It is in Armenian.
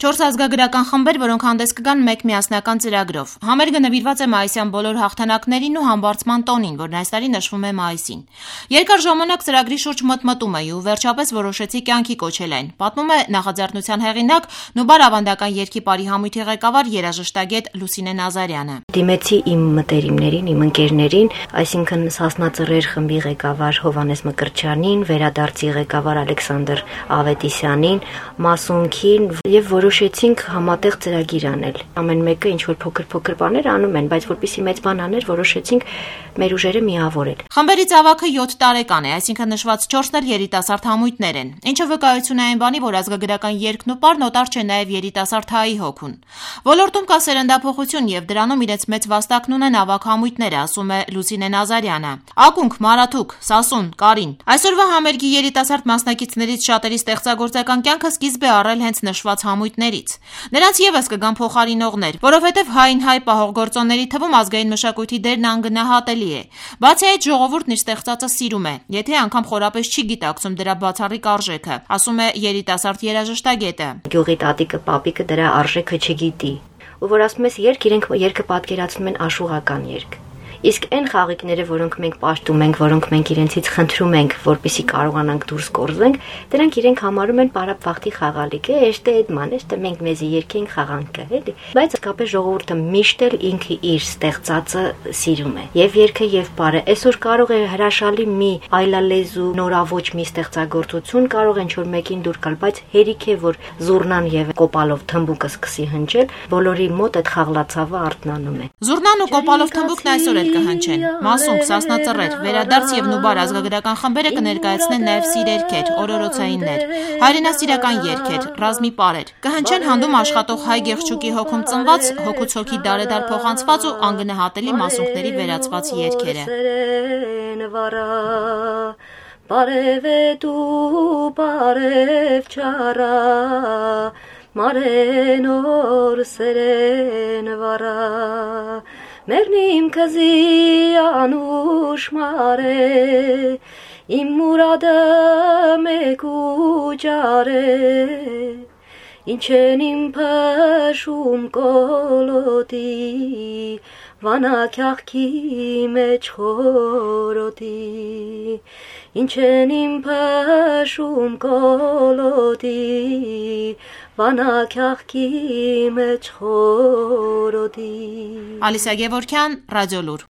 4 ազգագրական խմբեր, որոնք հանդես կգան մեկ միասնական ծրագրով։ Համերգը նվիրված է մայիսյան բոլոր հաղթանակներին ու համբարձման տոնին, որն այս տարի նշվում է մայիսին։ Երկար ժամանակ ծրագրի շուրջ մտմտում էի ու վերջապես որոշեցի կյանքի կոչել այն, պատմում է նախաձեռնության հեղինակ, Նուբար ավանդական երգի պարի համույթի ղեկավար երաժշտագետ Լուսինե Նազարյանը։ Դիմեցի իմ մտերիմներին, իմ ընկերներին, այսինքն Սասնա Ծռեր խմբի ղեկավար Հովհաննես Մկրտչյանին, Վերադարձի ղեկավար Ալեքսանդր Ավետիսյանին, Մասունքին եւ որոշեցինք համատեղ ծրագիր անել։ Ամեն մեկը ինչ որ փոքր բաներ անում են, բայց որպեսզի մեծ բան աներ, որոշեցինք մեր ուժերը միավորել։ Խմբերի ավագը 7 տարեկան է, այսինքն նշված 4-ն էլ երիտասարդ համույթներ են։ Ինչը վկայություն է այն բանի, որ ազգագրական երգն ու պարն օտար չէ նաեւ երիտասարդ հայի հոգուն։ Ոլորտում կա սերնդափոխություն եւ դրանում իրենց մեծ վաստակն ունեն ավագ համույթները, ասում է Լուսինե Նազարյանը։ Ակունք, Մարաթուկ, Սասուն, Կարին։ Այսօրվա համերգի երիտասարդ մասնակիցներից շատերի ստեղծագործական կյանքը սկիզբ է առել հենց նշված համույթներից։ Նրանց եւս կգան փոխարինողներ, որովհետեւ հային հայ պահող գործոնների թվում ազգային մշակույթի դերն անգնահատելի է։ Բացի այդ, ժողովուրդն իր ստեղծածը սիրում է, եթե անգամ խորապես չի գիտակցում դրա բացառիկ արժեքը, ասում է երիտասարդ երաժշտագետը։ Գյուղի տատիկը, պապիկը դրա արժեքը չգիտի։ Ու որ ասում ես երգ, իրենք երգը պատկերացնում են աշուղական երգ։ Իսկ այն խաղիկները, որոնք մենք պաշտում ենք, որոնք մենք իրենցից խնդրում ենք, որպեսզի կարողանանք դուրս կորզենք, դրանք իրենք համարում են պարապվախտի խաղալիք է, էստե էդման, էստե մենք մեզի երկենք խաղանքը, էլի։ Բայց իսկապես ժողովուրդը միշտ էլ ինքը իր ստեղծածը սիրում է։ Եվ երգը եւ պարը այսօր կարող է հրաշալի մի այլալեզու նորավոճ մի ստեղծագործություն կարող են ինչ-որ մեկին դուր գալ, բայց հերիք է որ զուռնան եւ կոպալով թմբուկը սկսի հնչել, բոլորի մոտ այդ խաղլացավը արթնանում է։ Զուռնան ու կոպալով թմբուկն այսօր կհնչեն։ Մասունք, Սասնա Ծռեր, Վերադարձ եւ Նուբար ազգագրական խմբերը կներկայացնեն նաեւ սիրերգեր, օրորոցայիններ, հայրենասիրական երգեր, ռազմի պարեր։ Կհնչեն հանդում աշխատող հայ գեղչուկի հոգում ծնված, հոգուց հոգի դարեդար փոխանցված ու անգնահատելի մասունքների վերածված երգերը։ Մերնիմ քզի անուշ մարե իմ մուրադը մեկ ու ջարե ինչ են իմ փշում կոլոտի վանակյախքի մեջ խորոտի ինչ են իմ փշում կոլոտի վանակյախքի մեջ խորոտի Ալիսա Գևորգյան, Ռադիոլուր։